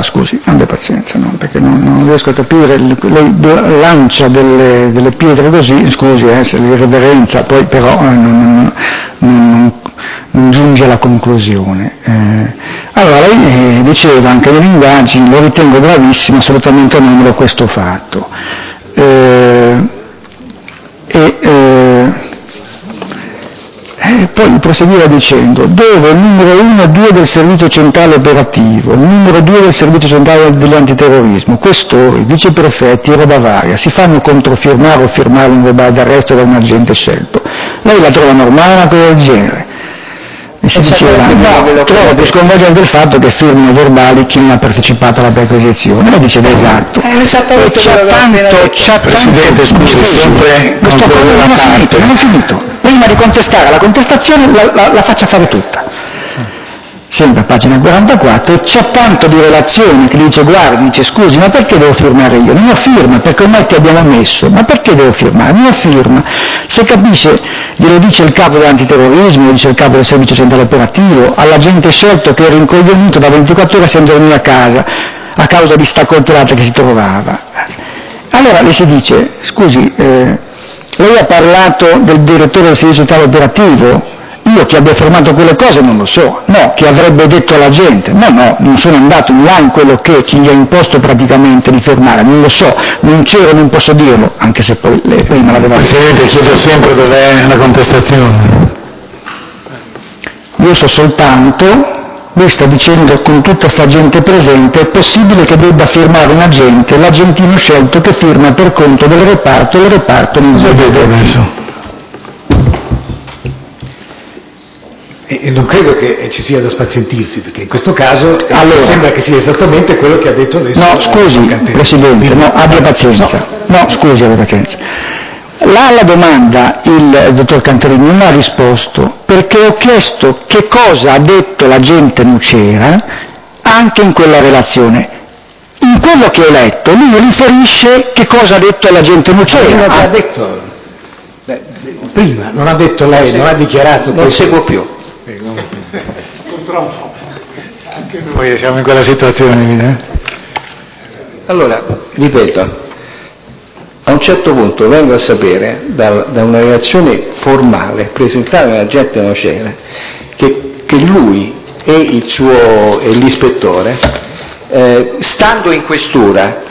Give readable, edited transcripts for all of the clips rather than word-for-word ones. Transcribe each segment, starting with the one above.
scusi, abbia pazienza, no? Perché non riesco a capire, lei lancia delle pietre così, scusi se l'irreverenza, poi però non giunge alla conclusione. Allora, lei diceva anche nelle indagini, lo ritengo gravissimo, assolutamente anomalo questo fatto. Poi proseguiva dicendo, dove il numero 1 e 2 del servizio centrale operativo, il numero 2 del servizio centrale dell'antiterrorismo, questori, viceprefetti e roba varia, si fanno controfirmare o firmare un verbale d'arresto da un agente scelto. Lei la trova normale una cosa del genere? E si diceva, no, trovo più sconvolgente il fatto che firmino verbali chi non ha partecipato alla perquisizione. Lei dice esatto. Presidente, scusi, sempre non ho finito. Prima di contestare la contestazione la faccia fare tutta. Sempre a pagina 44, c'è tanto di relazione che dice, guardi, dice scusi, ma perché devo firmare io? Non ho firma, perché ormai ti abbiamo messo, ma perché devo firmare? Non ho firma. Se capisce, glielo dice il capo dell'antiterrorismo, lo dice il capo del servizio centrale operativo, all'agente scelto che era incoglionito da 24 ore senza dormire a casa, a causa di sta coltellata che si trovava. Allora le si dice, scusi, lei ha parlato del direttore del servizio centrale operativo? Io chi abbia firmato quelle cose non lo so, no, chi avrebbe detto alla gente, no, non sono andato in là in quello che chi gli ha imposto praticamente di firmare, non lo so, non c'ero, non posso dirlo, anche se poi lei prima l'aveva detto. Presidente, chiedo sempre dov'è la contestazione. Io so soltanto, lui sta dicendo con tutta sta gente presente, è possibile che debba firmare un agente, l'agentino scelto che firma per conto del reparto, e il reparto non cosa vede adesso? E non credo che ci sia da spazientirsi, perché in questo caso sembra che sia esattamente quello che ha detto adesso. No, scusi, Presidente, no, abbia pazienza. No, scusi, abbia pazienza. Alla domanda il dottor Canterini non ha risposto, perché ho chiesto che cosa ha detto l'agente Nucera anche in quella relazione. In quello che ho letto, lui riferisce che cosa ha detto l'agente Nucera. Non ha già detto, prima, non ha detto lei, non ha dichiarato. Non seguo più. Purtroppo anche noi siamo in quella situazione. Allora, ripeto, a un certo punto vengo a sapere da una relazione formale presentata dall'agente Nocera che lui e l'ispettore, stando in questura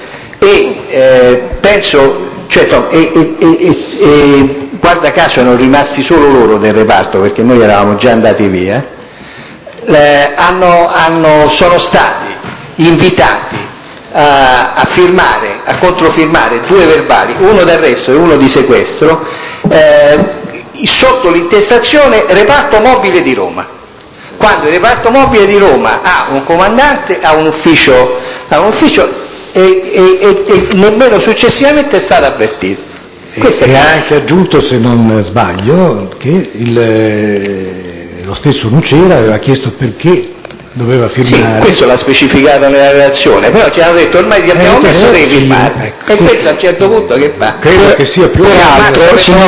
guarda caso erano rimasti solo loro del reparto perché noi eravamo già andati via, sono stati invitati a controfirmare 2 verbali, uno d'arresto e uno di sequestro, sotto l'intestazione reparto mobile di Roma, quando il reparto mobile di Roma ha un comandante, ha un ufficio e nemmeno successivamente è stato avvertito. E ha anche aggiunto, se non sbaglio, che lo stesso Nucera aveva chiesto perché doveva firmare. Sì, questo l'ha specificato nella relazione, però ci hanno detto ormai ti abbiamo messo, devi firmare. E questo a un certo punto che fa? Credo che sia più Peraltro, signor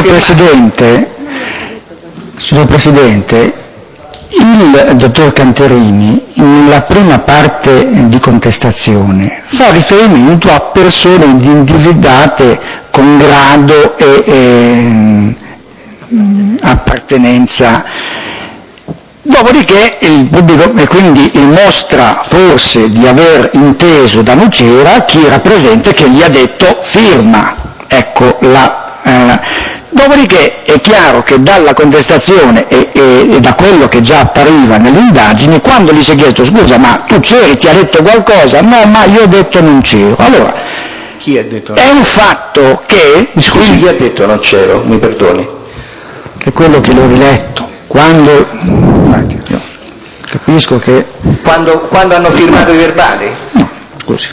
Presidente, il dottor Canterini nella prima parte di contestazione fa riferimento a persone individuate con grado e appartenenza. Dopodiché il pubblico, e quindi mostra forse di aver inteso da Nucera chi era presente che gli ha detto firma. Ecco dopodiché è chiaro che dalla contestazione e da quello che già appariva nelle indagini, quando gli si è chiesto scusa ma tu c'eri, ti ha detto qualcosa? No, ma io ho detto non c'ero. Allora, chi ha detto è un fatto che... Scusi, chi ha detto non c'ero? Mi perdoni. È quello che l'ho riletto. Quando... capisco che... Quando hanno firmato i verbali? No, scusi.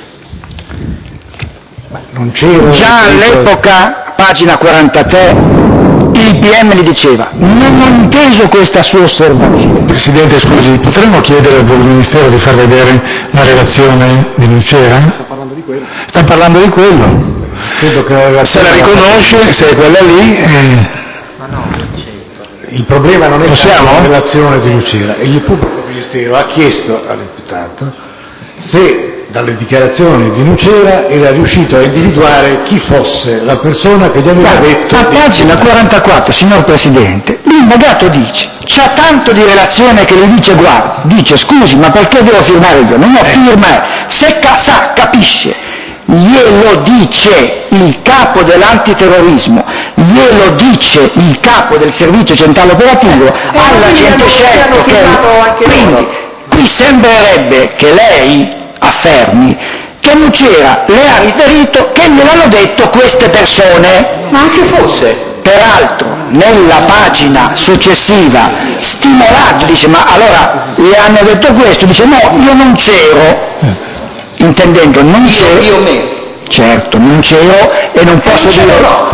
Non c'ero... Già all'epoca, pagina 43, il PM gli diceva non ho inteso questa sua osservazione. Presidente, scusi, potremmo chiedere al Ministero di far vedere la relazione di Nucera? Sta parlando di quello. Credo che se la riconosce, se è quella lì... Il problema non è la relazione di Nucera. Il pubblico ministero ha chiesto all'imputato se dalle dichiarazioni di Nucera era riuscito a individuare chi fosse la persona che gli aveva detto... A pagina 44, signor Presidente, l'indagato dice, c'ha tanto di relazione che gli dice, guarda, dice, scusi, ma perché devo firmare io? Non ho firma, se sa, capisce, glielo dice il capo dell'antiterrorismo, glielo dice il capo del servizio centrale operativo, all'agente scelto che... Quindi, qui sembrerebbe che lei affermi che Nucera le ha riferito che gliel'hanno detto queste persone. Ma anche fosse. Peraltro, nella pagina successiva, stimolato, dice, ma allora le hanno detto questo? Dice, no, io non c'ero, intendendo, non c'ero. Io me. Certo, non c'ero e non posso dire... No.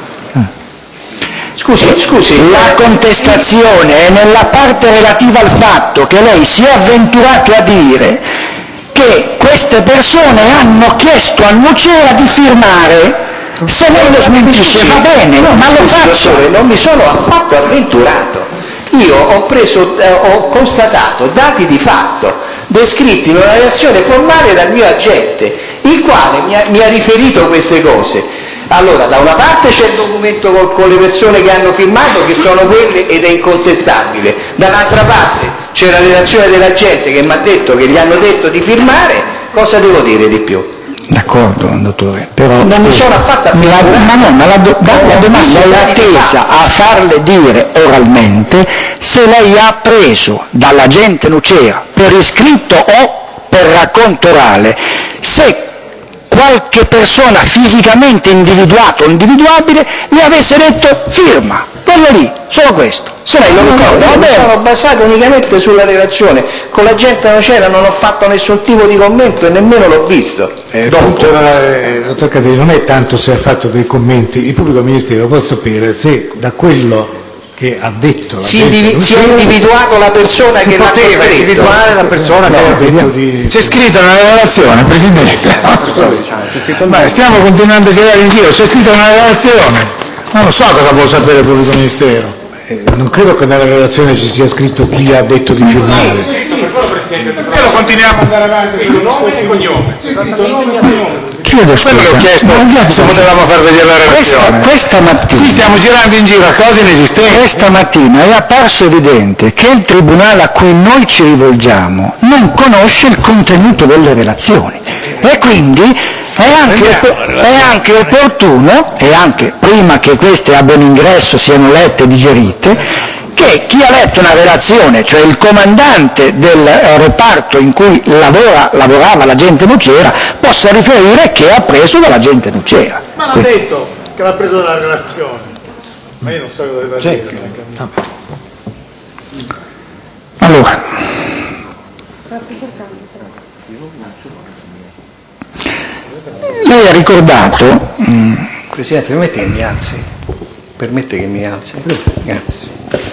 Scusi. La contestazione è nella parte relativa al fatto che lei si è avventurato a dire che queste persone hanno chiesto a Nucera di firmare. Se lei lo smentisce va bene, ma lo faccia. Non mi sono affatto avventurato. Io ho constatato dati di fatto descritti in una relazione formale dal mio agente, il quale mi ha riferito queste cose. Allora, da una parte c'è il documento con le persone che hanno firmato, che sono quelle ed è incontestabile, dall'altra parte c'è la relazione dell'agente che mi ha detto che gli hanno detto di firmare, cosa devo dire di più? D'accordo, dottore, però... Non mi sono affatto avventurato. Ma la domanda è attesa a farle dire oralmente se lei ha appreso dall'agente Nucera, per iscritto o per racconto orale, se qualche persona fisicamente individuata o individuabile le avesse detto firma, quello lì, solo questo. Se lei lo ricorda, va bene. Sono basato unicamente sulla relazione, con la gente Nucera non ho fatto nessun tipo di commento e nemmeno l'ho visto. Dottor Cateri, non è tanto se ha fatto dei commenti, il pubblico ministero può sapere se da quello che ha detto si è individuato la persona che l'ha costretto. Individuare la persona che ha detto di... C'è scritto nella relazione, Presidente. Ma stiamo continuando a girare in giro, c'è scritto nella relazione. Non lo so cosa vuol sapere il pubblico ministero. Non credo che nella relazione ci sia scritto chi ha detto di firmare. Noi lo continuiamo a andare avanti con nome e cognome. Chiedo scusa. Quello che ho chiesto se potevamo far vedere la relazione. Questa mattina... Qui stiamo girando in giro a cose inesistenti. Questa mattina è apparso evidente che il tribunale a cui noi ci rivolgiamo non conosce il contenuto delle relazioni e quindi è anche opportuno, e anche prima che queste abbiano ingresso siano lette e digerite, che chi ha letto una relazione, cioè il comandante del reparto in cui lavorava l'agente Nucera, possa riferire che ha preso dall'agente Nucera. Ma l'ha detto che l'ha preso dalla relazione. Ma io non so cosa deve dire. Allora, lei ha ricordato... Presidente, permette che mi alzi? Permette che mi alzi? Grazie.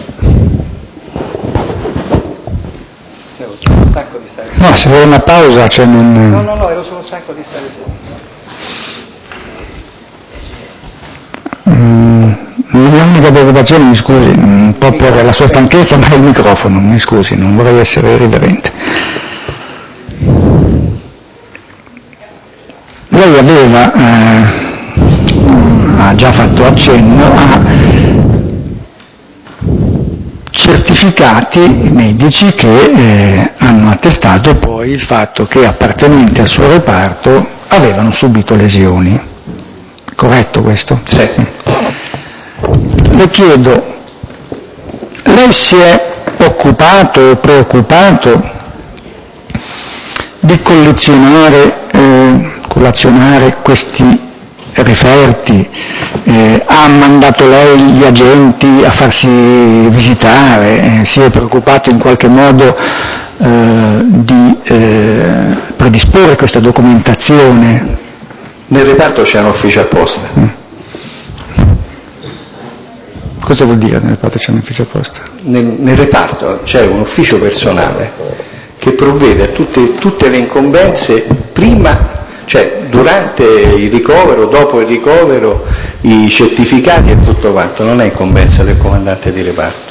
Ero stanco di stare seduto. No, se vuole una pausa, cioè non... No, ero solo stanco di stare seduto. La mia unica preoccupazione, mi scusi, un po' per la sua stanchezza, ma è il microfono, mi scusi, non vorrei essere irriverente. Lei ha già fatto accenno a certificati medici che hanno attestato poi il fatto che appartenenti al suo reparto avevano subito lesioni. Corretto questo? Sì. Le chiedo, lei si è occupato o preoccupato di collezionare questi referti? Ha mandato lei gli agenti a farsi visitare? Si è preoccupato in qualche modo di predisporre questa documentazione? Nel reparto c'è un ufficio apposta. Cosa vuol dire nel reparto c'è un ufficio apposta? Nel reparto c'è un ufficio personale che provvede a tutte le incombenze prima, cioè durante il ricovero, dopo il ricovero, i certificati e tutto quanto. Non è incombenza del comandante di reparto.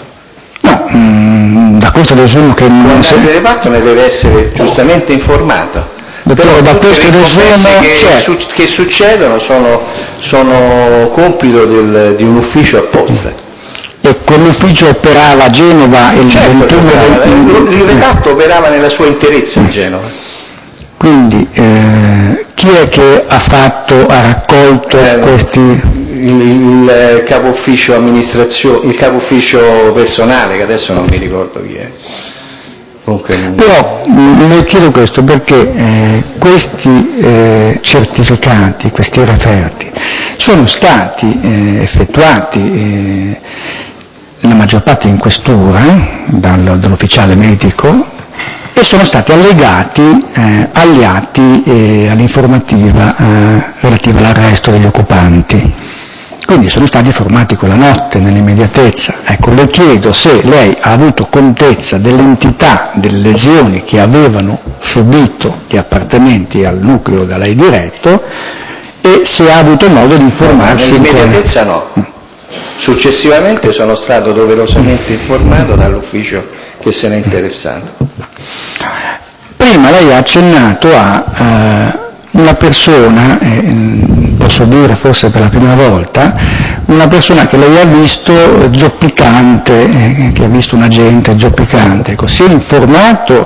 No, da questo desumo che Il comandante di reparto ne deve essere giustamente informato. Dottore, da questo resumo che succedono sono compito di un ufficio apposta. E quell'ufficio operava a Genova il 21 il reparto operava nella sua interezza a Genova. Quindi chi è che ha raccolto questi? Il capo ufficio amministrazione, il capo ufficio personale, che adesso non mi ricordo chi è. Comunque, però le chiedo questo perché questi certificati, questi referti sono stati effettuati la maggior parte in questura dall'ufficiale medico e sono stati allegati agli atti e all'informativa relativa all'arresto degli occupanti. Quindi sono stati formati quella notte, nell'immediatezza. Ecco, le chiedo se lei ha avuto contezza dell'entità delle lesioni che avevano subito gli appartenenti al nucleo da lei diretto e se ha avuto modo di informarsi. Nell'immediatezza no. Successivamente sono stato doverosamente informato dall'ufficio che se n'è interessato. Prima lei ha accennato a una persona, posso dire forse per la prima volta, una persona che lei ha visto zoppicante, che ha visto un agente zoppicante. Ecco, si è informato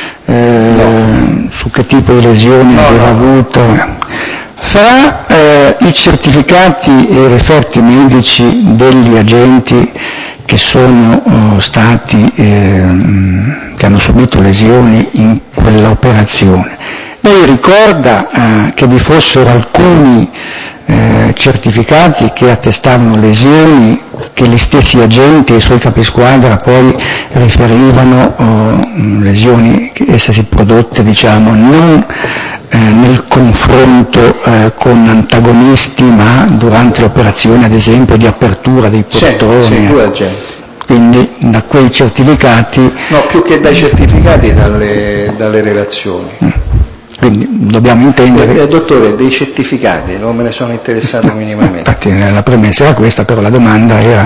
su che tipo di lesioni aveva avuto? Fra i certificati e i referti medici degli agenti che sono stati, che hanno subito lesioni in quell'operazione, lei ricorda che vi fossero alcuni certificati che attestavano lesioni che gli stessi agenti e i suoi capisquadra poi riferivano lesioni che essersi prodotte, diciamo, non nel confronto con antagonisti, ma durante le operazioni, ad esempio, di apertura dei portoni. Sì, due agenti. Quindi da quei certificati... No, più che dai certificati, dalle relazioni. Quindi dobbiamo intendere... Dottore, dei certificati, non me ne sono interessato minimamente. Infatti la premessa era questa, però la domanda era...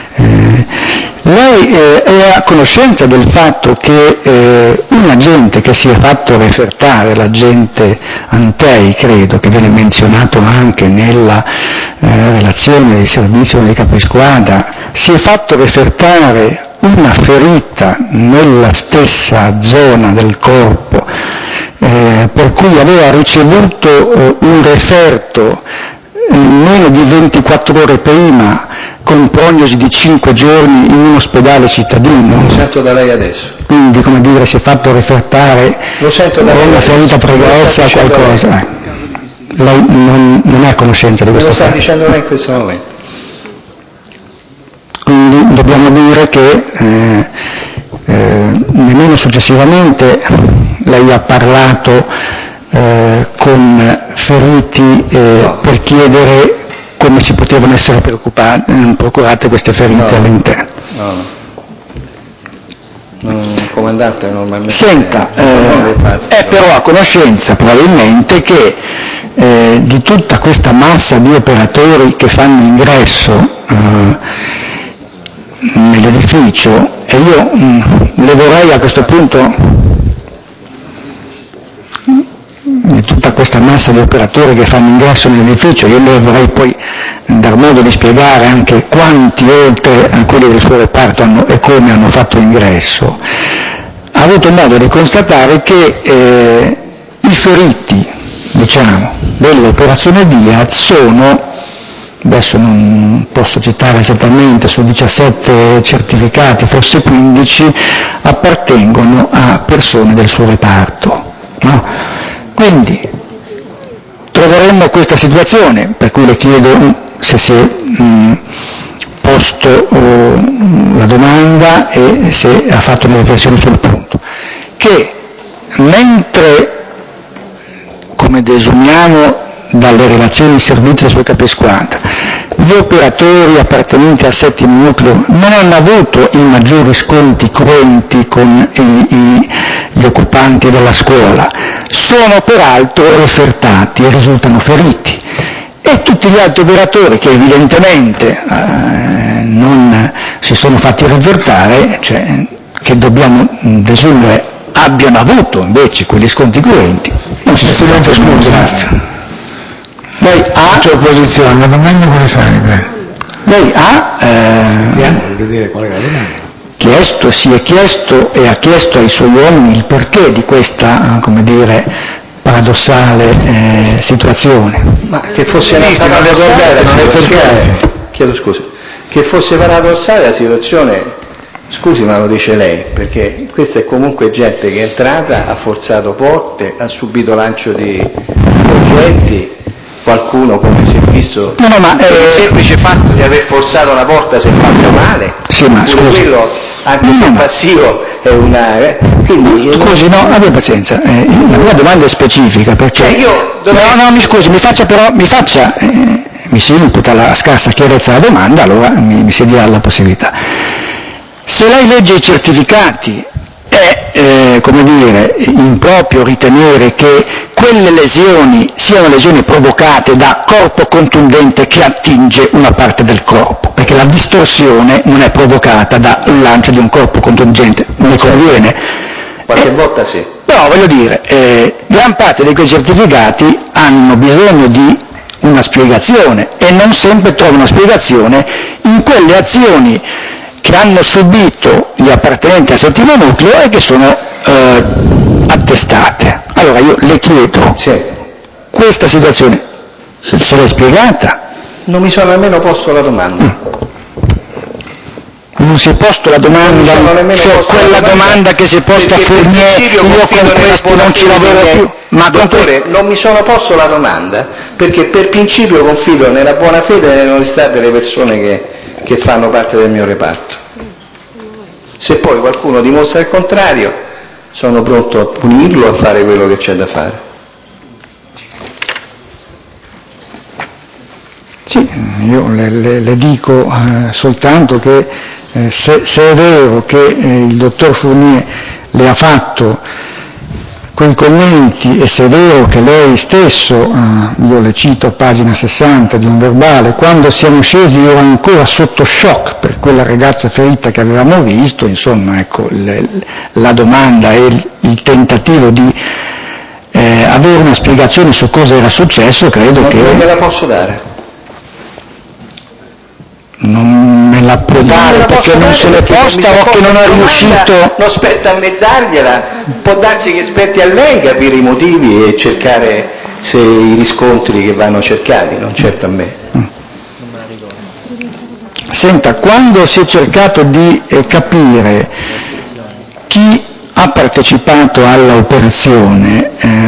lei è a conoscenza del fatto che un agente che si è fatto refertare, l'agente Antei, credo, che viene menzionato anche nella relazione di servizio dei capisquadra, si è fatto refertare una ferita nella stessa zona del corpo, per cui aveva ricevuto un referto meno di 24 ore prima, con prognosi di 5 giorni in un ospedale cittadino. Lo sento da lei adesso. Quindi, come dire, si è fatto refertare una ferita pregressa o qualcosa. Lei non è a conoscenza di questo fatto? Lo sta dicendo lei in questo momento. Quindi dobbiamo dire che nemmeno successivamente lei ha parlato con feriti per chiedere come si potevano essere procurate queste ferite all'interno. Comandante normalmente. Senta, è però a conoscenza probabilmente che di tutta questa massa di operatori che fanno ingresso nell'edificio, e io le vorrei a questo punto, di tutta questa massa di operatori che fanno ingresso nell'edificio, io le vorrei poi dar modo di spiegare anche quanti oltre a quelli del suo reparto e come hanno fatto ingresso, ha avuto modo di constatare che i feriti, diciamo, dell'operazione Diaz sono, adesso non posso citare esattamente, su 17 certificati, forse 15, appartengono a persone del suo reparto. No? Quindi troveremmo questa situazione, per cui le chiedo se si è posto la domanda e se ha fatto una riflessione sul punto, che mentre, come desumiamo dalle relazioni servite dai suoi capisquadra, gli operatori appartenenti al settimo nucleo non hanno avuto i maggiori sconti cruenti con gli occupanti della scuola, sono peraltro refertati e risultano feriti, e tutti gli altri operatori che evidentemente non si sono fatti refertare, cioè che dobbiamo desumere abbiano avuto invece quegli sconti correnti, non si sono scusa. Lei ha opposizione, la domanda quale sarebbe? Lei ha vedere qual è la domanda. si è chiesto e ha chiesto ai suoi uomini il perché di questa, come dire, paradossale situazione. Ma che fosse paradossale la situazione, chiedo scusa, che fosse paradossale la situazione, scusi ma lo dice lei, perché questa è comunque gente che è entrata, ha forzato porte, ha subito lancio di progetti, qualcuno come si è visto, il semplice fatto di aver forzato una porta si è fatto male, sì, ma scusi, quello anche se passivo è una... quindi, scusi, no, abbia pazienza, la mia domanda è specifica, perché... mi si imputa la scarsa chiarezza della domanda, allora mi si dia la possibilità. Se lei legge i certificati è, come dire, improprio ritenere che quelle lesioni siano lesioni provocate da corpo contundente che attinge una parte del corpo, perché la distorsione non è provocata dal lancio di un corpo contundente, ne conviene. Qualche volta sì. Però voglio dire, gran parte di quei certificati hanno bisogno di una spiegazione e non sempre trovano spiegazione in quelle azioni che hanno subito gli appartenenti al settimo nucleo e che sono attestate. Allora io le chiedo, questa situazione se l'è spiegata? Non mi sono nemmeno posto la domanda. Non si è posto la domanda, cioè quella domanda che si è posta a Fournier, io con questi non ci lavoro più. Ma dottore, non mi sono posto la domanda perché per principio confido nella buona fede e nell'onestà delle persone che fanno parte del mio reparto. Se poi qualcuno dimostra il contrario, sono pronto a punirlo, a fare quello che c'è da fare. Sì, io le dico soltanto che se è vero che il dottor Fournier le ha fatto quei commenti e se è vero che lei stesso, io le cito a pagina 60 di un verbale, quando siamo scesi ero ancora sotto shock per quella ragazza ferita che avevamo visto, insomma ecco la domanda e il tentativo di avere una spiegazione su cosa era successo, credo che... Non gliela posso dare. Non me la può dare perché non se l'è posta o che non è riuscito... Non spetta a me dargliela, può darsi che spetti a lei capire i motivi e cercare se i riscontri che vanno cercati, non certo a me. Senta, quando si è cercato di capire chi ha partecipato all'operazione,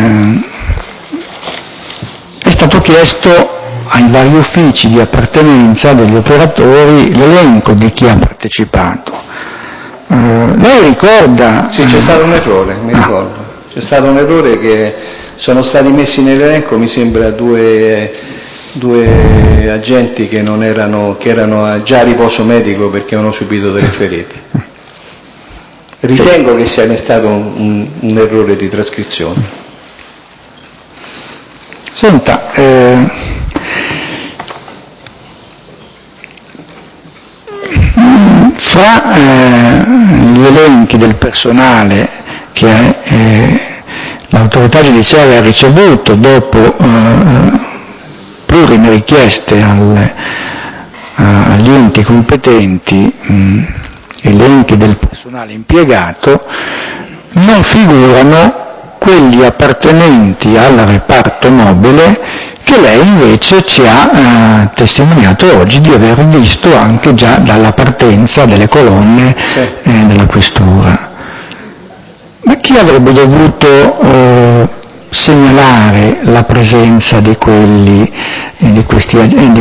è stato chiesto ai vari uffici di appartenenza degli operatori l'elenco di chi ha partecipato. Lei ricorda? Sì, c'è stato un errore, mi ricordo. C'è stato un errore che sono stati messi nell'elenco, mi sembra, due agenti che erano già a riposo medico perché avevano subito delle ferite. Ritengo che sia stato un errore di trascrizione. Senta, fra gli elenchi del personale che l'autorità giudiziaria ha ricevuto dopo plurime richieste agli enti competenti, elenchi del personale impiegato, non figurano quelli appartenenti al reparto mobile che lei invece ci ha testimoniato oggi di aver visto anche già dalla partenza delle colonne della questura. Ma chi avrebbe dovuto segnalare la presenza di questi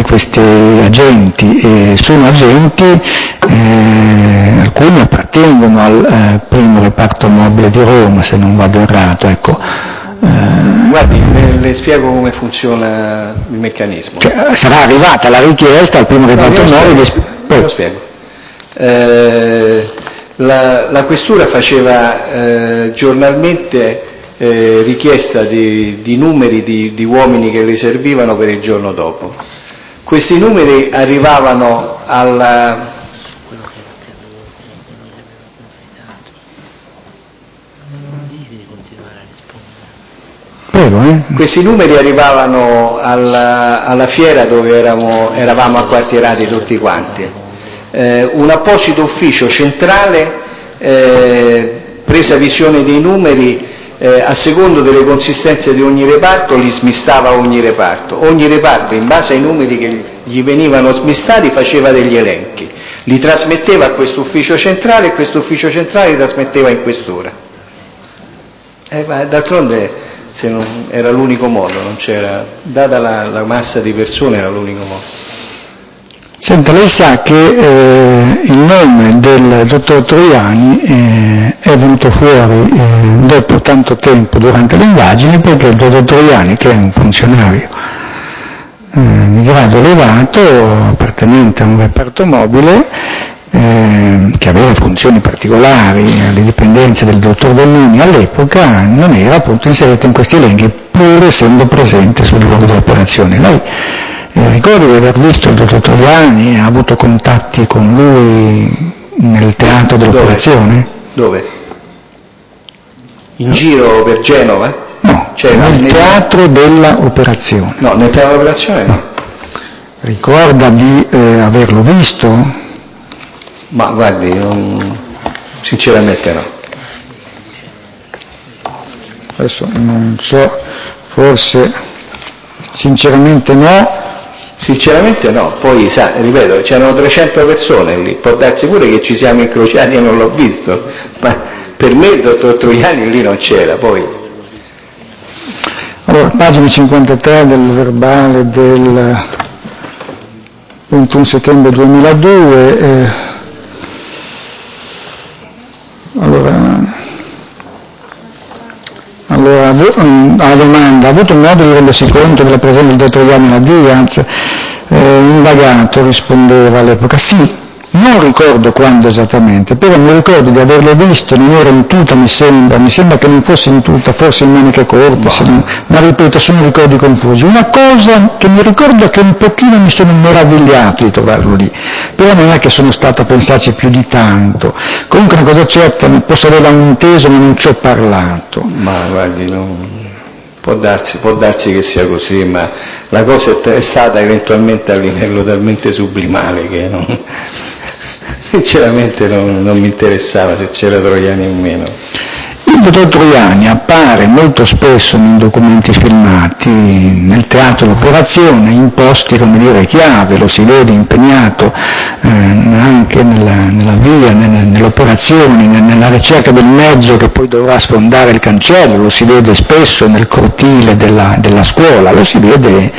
agenti? Sono agenti, alcuni appartengono al primo reparto mobile di Roma, se non vado errato, ecco. Guardi, le spiego come funziona il meccanismo. Cioè, sarà arrivata la richiesta al primo reparto mobile. Lo spiego. La questura faceva giornalmente richiesta di numeri di uomini che le servivano per il giorno dopo. Questi numeri arrivavano Questi numeri arrivavano alla fiera dove eravamo acquartierati tutti quanti. Un apposito ufficio centrale, presa visione dei numeri, a secondo delle consistenze di ogni reparto li smistava ogni reparto in base ai numeri che gli venivano smistati faceva degli elenchi, li trasmetteva a questo ufficio centrale e questo ufficio centrale li trasmetteva in questura. D'altronde era l'unico modo, non c'era, data la massa di persone era l'unico modo. Senta, lei sa che il nome del dottor Troiani è venuto fuori dopo tanto tempo durante le indagini, perché il dottor Troiani, che è un funzionario di grado elevato, appartenente a un reparto mobile, che aveva funzioni particolari alle dipendenze del dottor Donnini all'epoca, non era appunto inserito in questi elenchi, pur essendo presente sul luogo dell'operazione. Lei ricordo di aver visto il dottor Troiani, ha avuto contatti con lui nel teatro dell'operazione? Dove? In giro per Genova? No, nel teatro dell'operazione. No, nel teatro dell'operazione no. Ricorda di averlo visto? Ma guardi, sinceramente no. Adesso non so, forse sinceramente no. Sinceramente no, poi ripeto, c'erano 300 persone lì, può darsi pure che ci siamo incrociati e non l'ho visto, ma per me il dottor Troiani lì non c'era, poi. Allora, pagina 53 del verbale del 21 settembre 2002, allora, alla domanda, ha avuto modo di rendersi conto della presenza del dottor Troiani alla Diaz? Indagato rispondeva all'epoca, sì, non ricordo quando esattamente, però mi ricordo di averlo visto, non era in tuta mi sembra che non fosse in tuta, forse in maniche corte, ma ripeto, sono ricordi confusi. Una cosa che mi ricordo è che un pochino mi sono meravigliato di trovarlo lì, però non è che sono stato a pensarci più di tanto. Comunque una cosa certa, posso averla inteso ma non ci ho parlato. Ma guardi, può darsi che sia così, ma la cosa è stata eventualmente a livello talmente sublimale che sinceramente non mi interessava se c'era Troiani o meno. Il dottor Troiani appare molto spesso in documenti filmati nel teatro dell'operazione, in posti, come dire, chiave, lo si vede impegnato anche nella via, nelle operazioni, nella ricerca del mezzo che poi dovrà sfondare il cancello, lo si vede spesso nel cortile della scuola, lo si vede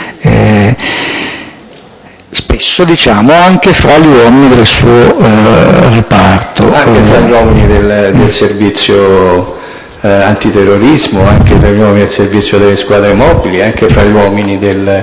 spesso, diciamo, anche fra gli uomini del suo reparto. Anche fra gli uomini del servizio antiterrorismo, anche fra gli uomini del servizio delle squadre mobili, anche fra gli uomini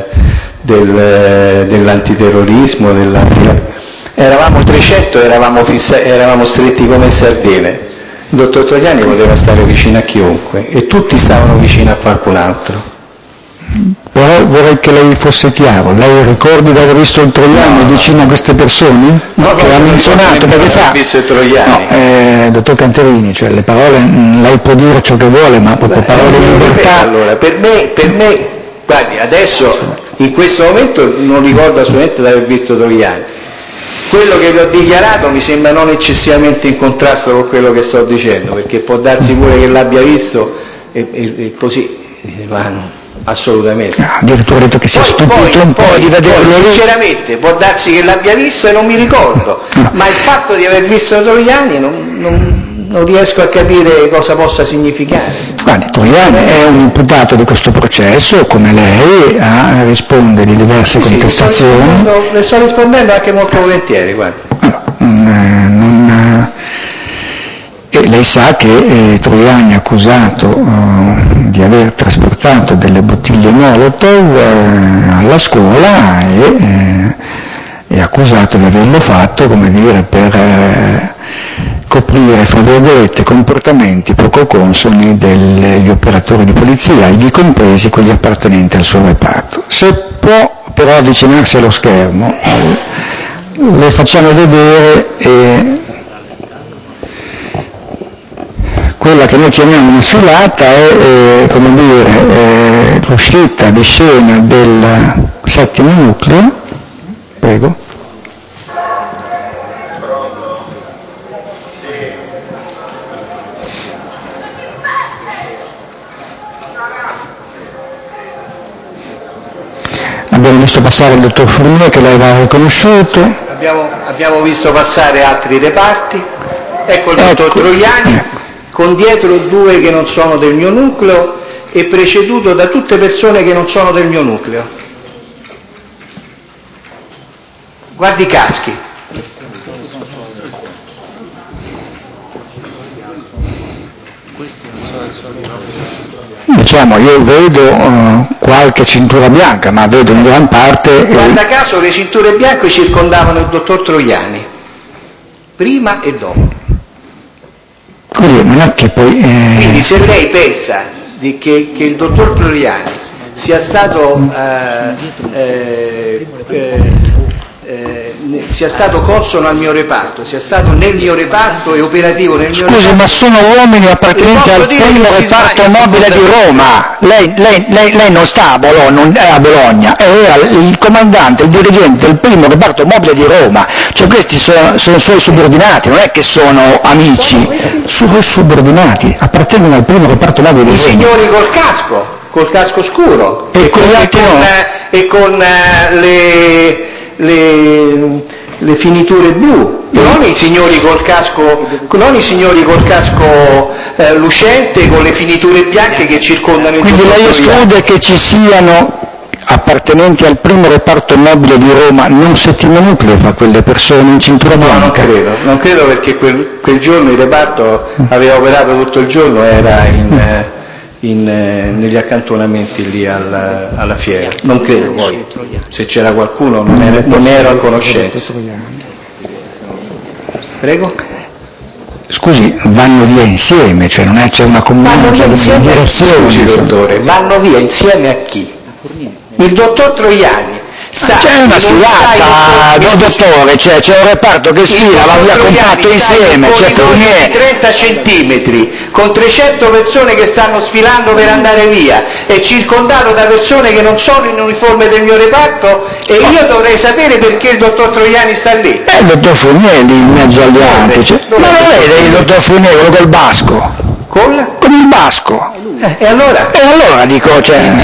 dell'antiterrorismo. Eravamo 300, eravamo stretti come sardine. Il dottor Troiani poteva stare vicino a chiunque e tutti stavano vicino a qualcun altro. Però vorrei che lei fosse chiaro, lei ricordi di aver visto il Troiani vicino a queste persone? No, che ha menzionato, perché sa, visto il Troiani. dottor Canterini, cioè le parole, lei può dire ciò che vuole, ma proprio parole di libertà. Allora, per me, guardi, adesso, in questo momento non ricordo assolutamente di aver visto Troiani. Quello che vi ho dichiarato mi sembra non eccessivamente in contrasto con quello che sto dicendo, perché può darsi pure che l'abbia visto e così, assolutamente. Addirittura ha detto che si è stupito un po' di vederlo lì. Sinceramente, può darsi che l'abbia visto e non mi ricordo, ma il fatto di aver visto Troiani non riesco a capire cosa possa significare. Guardi, Troiani è un imputato di questo processo, come lei, risponde di diverse contestazioni. Le sto rispondendo anche molto volentieri, guardi. E lei sa che Troiani è accusato di aver trasportato delle bottiglie Molotov alla scuola e è accusato di averlo fatto, come dire, per coprire, fra virgolette, comportamenti poco consoni degli operatori di polizia, ivi compresi quelli appartenenti al suo reparto. Se può però avvicinarsi allo schermo, le facciamo vedere quella che che noi chiamiamo una sfilata è come dire, l'uscita di scena del settimo nucleo, prego. Abbiamo visto passare il dottor Fournier che lei aveva riconosciuto. Abbiamo visto passare altri reparti, ecco il dottor Troiani, con dietro due che non sono del mio nucleo e preceduto da tutte persone che non sono del mio nucleo. Guardi i caschi. Diciamo, io vedo qualche cintura bianca, ma vedo in gran parte... Guarda caso le cinture bianche circondavano il dottor Troiani, prima e dopo. Quindi non è che poi... Quindi se lei pensa che il dottor Troiani sia stato consono al mio reparto, sia stato nel mio reparto e operativo nel mio reparto... Scusi, ma sono uomini appartenenti al primo reparto mobile di Roma. Lei non sta a Bologna, non è a Bologna, era il comandante, il dirigente del primo reparto mobile di Roma. Cioè questi sono suoi subordinati, non è che sono amici, sono subordinati, appartengono al primo reparto mobile di Roma. I signori col casco scuro e con gli altri con le finiture blu, non i signori col casco lucente con le finiture bianche che circondano il Quindi lei esclude che ci siano appartenenti al primo reparto mobile di Roma non settimo nucleo fra quelle persone in cintura bianca? No, non credo perché quel giorno il reparto aveva operato tutto il giorno, era negli accantonamenti lì alla fiera. Non credo, poi se c'era qualcuno non ero a conoscenza. Prego? Scusi, vanno via insieme, cioè non c'è una comunanza di direzione. Scusi dottore, vanno via insieme a chi? Il dottor Troiani. C'è una sfilata, dottore, c'è un reparto che sfila, va via compatto insieme, c'è Fournier. Di 30 centimetri, con 300 persone che stanno sfilando per andare via, e circondato da persone che non sono in uniforme del mio reparto, e io dovrei sapere perché il dottor Troiani sta lì. Il dottor Fournier lì in mezzo agli altri. Ma lo vede il dottor Fournier, quello col basco? Con il basco. E allora? E allora dico,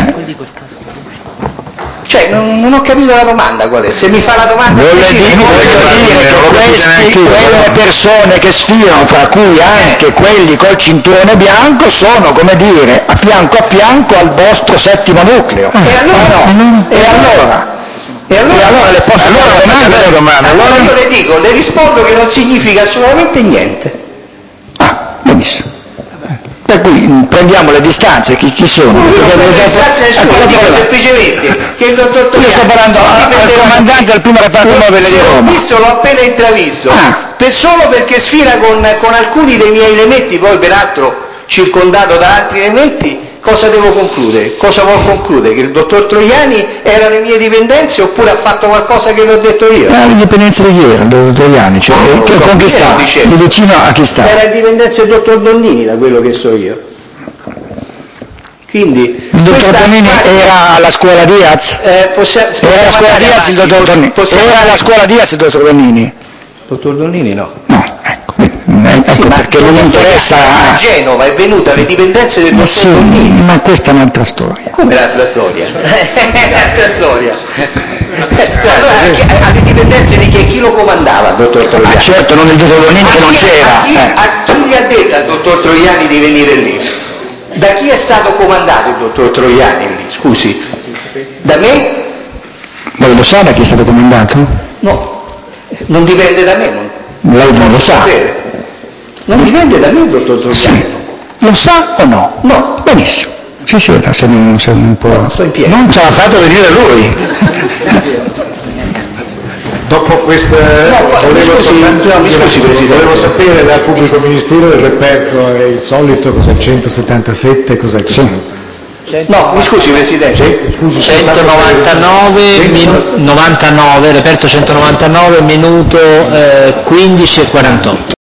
Cioè, non ho capito la domanda qual è. Se mi fa la domanda... Voglio dire che quelle persone che sfilano, fra cui anche quelli col cinturone bianco, sono, come dire, a fianco al vostro settimo nucleo. E allora le posso fare una domanda? Allora io le dico, le rispondo che non significa assolutamente niente. Benissimo. Per cui prendiamo le distanze, chi sono? Non prendo le distanze nessuno, dico semplicemente che il dottor Troiani... Io sto parlando al comandante del primo reparto mobile di Roma. L'ho appena intravisto, solo perché sfila con alcuni dei miei elementi, poi peraltro circondato da altri elementi. Cosa devo concludere? Cosa vuol concludere? Che il dottor Troiani era le mie dipendenze oppure ha fatto qualcosa che l'ho detto io? Le dipendenze di chi era il dottor Troiani? Cioè, con chi sta? Di vicino a chi sta? Era in dipendenza del dottor Donnini, da quello che so io. Quindi, il dottor Donnini era alla scuola Diaz? Era alla scuola Diaz il dottor Donnini? Era alla scuola Diaz il dottor Donnini? Dottor Donnini no. Ecco perché non mi interessa. A Genova è venuta alle dipendenze del dottor Donnini. Ma questa è un'altra storia. Come un'altra storia? Un'altra storia. Allora, alle dipendenze di chi lo comandava il dottor Troiani? Certo, non il dottor Donnini che non c'era. A chi gli ha detto al dottor Troiani di venire lì? Da chi è stato comandato il dottor Troiani lì? Scusi. Da me? Ma lo sa da chi è stato comandato? No, non dipende da me. Lei non lo sa? Sapere. Non dipende da me il dottor Troiani. Sì. Lo sa o no? No. Benissimo. Si sieda se non può. No, sto in piedi. Non ce l'ha fatto venire lui. Dopo questa volevo sapere dal pubblico ministero il reperto è il solito, cos'è il 177, cos'è che sì. No, mi scusi Presidente. Scusi, 99, reperto 199, minuto 15:48.